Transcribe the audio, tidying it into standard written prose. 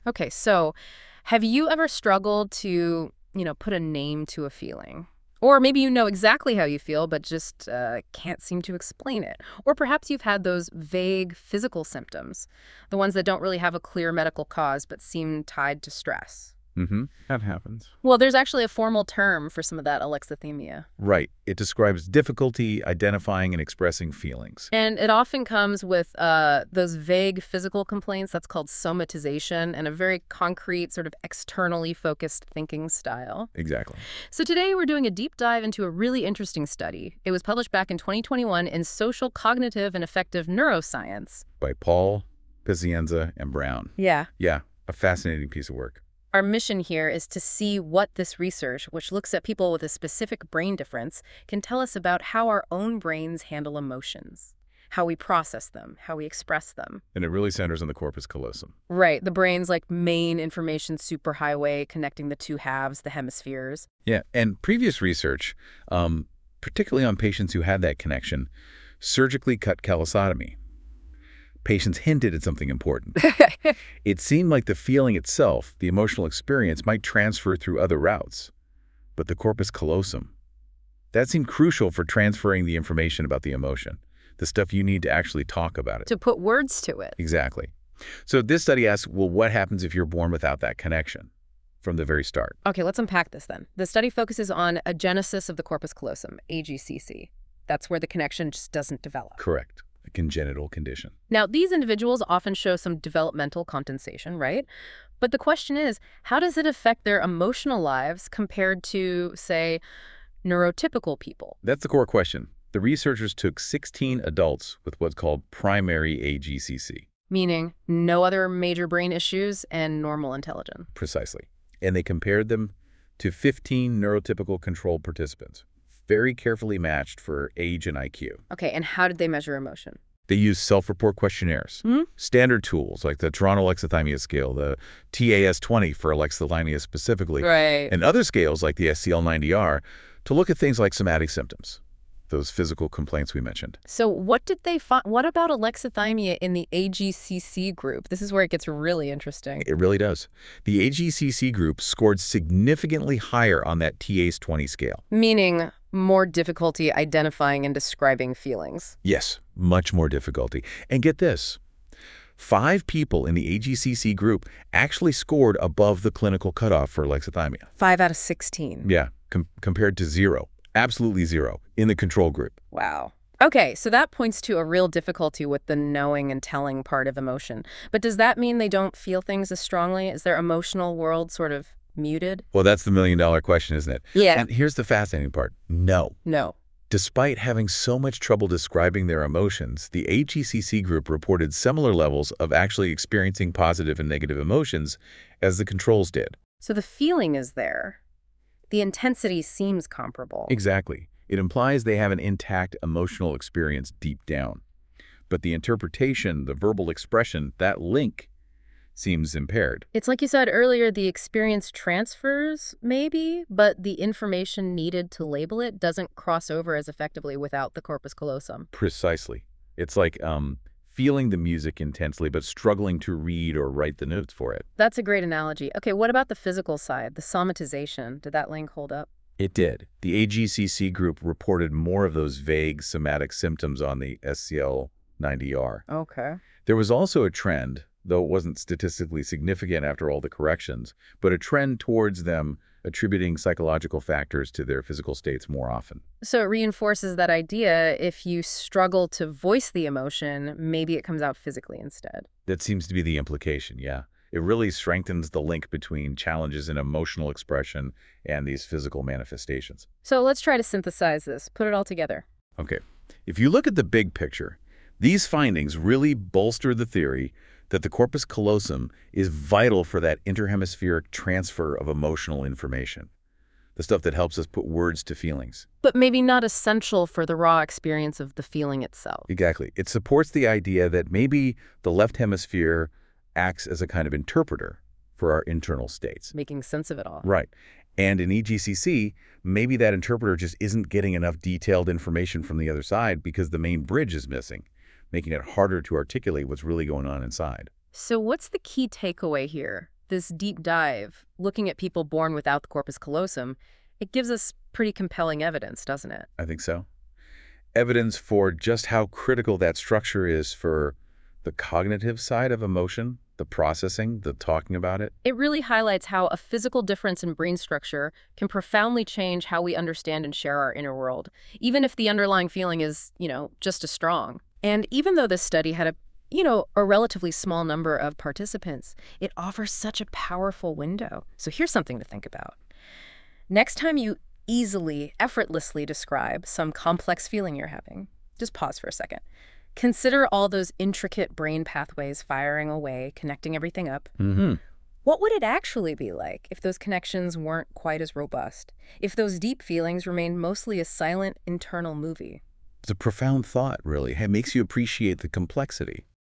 Okay, so have you ever struggled to, put a name to a feeling? Or maybe you know exactly how you feel, but just can't seem to explain it. Or perhaps you've had those vague physical symptoms, the ones that don't really have a clear medical cause but seem tied to stress. That happens. Well, there's actually a formal term for some of that alexithymia. Right. It describes difficulty identifying and expressing feelings. And it often comes with those vague physical complaints. That's called somatization, and a very concrete, sort of externally focused thinking style. Exactly. So today we're doing a deep dive into a really interesting study. It was published back in 2021 in Social, Cognitive, and Affective Neuroscience. By Paul, Pazienza, and Brown. Yeah. Yeah, a fascinating piece of work. Our mission here is to see what this research, which looks at people with a specific brain difference, can tell us about how our own brains handle emotions, how we process them, how we express them. And it really centers on the corpus callosum. Right, the brain's like main information superhighway connecting the two halves, the hemispheres. Yeah, and previous research, particularly on patients who had that connection, surgically cut callosotomy. Patients hinted at something important. It seemed like the feeling itself, the emotional experience, might transfer through other routes. But the corpus callosum, that seemed crucial for transferring the information about the emotion, the stuff you need to actually talk about it. To put words to it. Exactly. So this study asks, well, what happens if you're born without that connection from the very start? Okay, let's unpack this then. The study focuses on agenesis of the corpus callosum, AGCC. That's where the connection just doesn't develop. Correct. A congenital condition. Now, these individuals often show some developmental compensation, right? But the question is, how does it affect their emotional lives compared to, say, neurotypical people? That's the core question. The researchers took 16 adults with what's called primary AGCC. Meaning no other major brain issues and normal intelligence. Precisely. And they compared them to 15 neurotypical control participants, very carefully matched for age and IQ. Okay, and how did they measure emotion? They used self-report questionnaires, standard tools like the Toronto Alexithymia Scale, the TAS-20 for alexithymia specifically, Right. and other scales like the SCL-90R to look at things like somatic symptoms, those physical complaints we mentioned. So what did they find? What about alexithymia in the AGCC group? This is where it gets really interesting. It really does. The AGCC group scored significantly higher on that TAS-20 scale. Meaning more difficulty identifying and describing feelings. Yes, much more difficulty. And get this, 5 people in the AGCC group actually scored above the clinical cutoff for alexithymia. 5 out of 16. Yeah, compared to 0, absolutely 0, in the control group. Wow. Okay, so that points to a real difficulty with the knowing and telling part of emotion. But does that mean they don't feel things as strongly? Is their emotional world sort of muted? Well, that's the million-dollar question, isn't it? Yeah. And here's the fascinating part. No. No. Despite having so much trouble describing their emotions, the AGCC group reported similar levels of actually experiencing positive and negative emotions as the controls did. So the feeling is there. The intensity seems comparable. Exactly. It implies they have an intact emotional experience deep down. But the interpretation, the verbal expression, that link seems impaired. It's like you said earlier, the experience transfers, maybe, but the information needed to label it doesn't cross over as effectively without the corpus callosum. Precisely. It's like feeling the music intensely, but struggling to read or write the notes for it. That's a great analogy. Okay, what about the physical side, the somatization? Did that link hold up? It did. The AGCC group reported more of those vague somatic symptoms on the SCL-90R. Okay. There was also a trend, though it wasn't statistically significant after all the corrections, but a trend towards them attributing psychological factors to their physical states more often. So it reinforces that idea, if you struggle to voice the emotion, maybe it comes out physically instead. That seems to be the implication, yeah. It really strengthens the link between challenges in emotional expression and these physical manifestations. So let's try to synthesize this, put it all together. Okay, if you look at the big picture, these findings really bolster the theory that the corpus callosum is vital for that interhemispheric transfer of emotional information, the stuff that helps us put words to feelings. But maybe not essential for the raw experience of the feeling itself. Exactly. It supports the idea that maybe the left hemisphere acts as a kind of interpreter for our internal states. Making sense of it all. Right. And in EGCC, maybe that interpreter just isn't getting enough detailed information from the other side because the main bridge is missing, making it harder to articulate what's really going on inside. So what's the key takeaway here? This deep dive, looking at people born without the corpus callosum, it gives us pretty compelling evidence, doesn't it? I think so. Evidence for just how critical that structure is for the cognitive side of emotion, the processing, the talking about it. It really highlights how a physical difference in brain structure can profoundly change how we understand and share our inner world, even if the underlying feeling is, just as strong. And even though this study had a relatively small number of participants, it offers such a powerful window. So here's something to think about. Next time you easily, effortlessly describe some complex feeling you're having, just pause for a second. Consider all those intricate brain pathways firing away, connecting everything up. Mm-hmm. What would it actually be like if those connections weren't quite as robust? If those deep feelings remained mostly a silent internal movie? It's a profound thought, really. It makes you appreciate the complexity.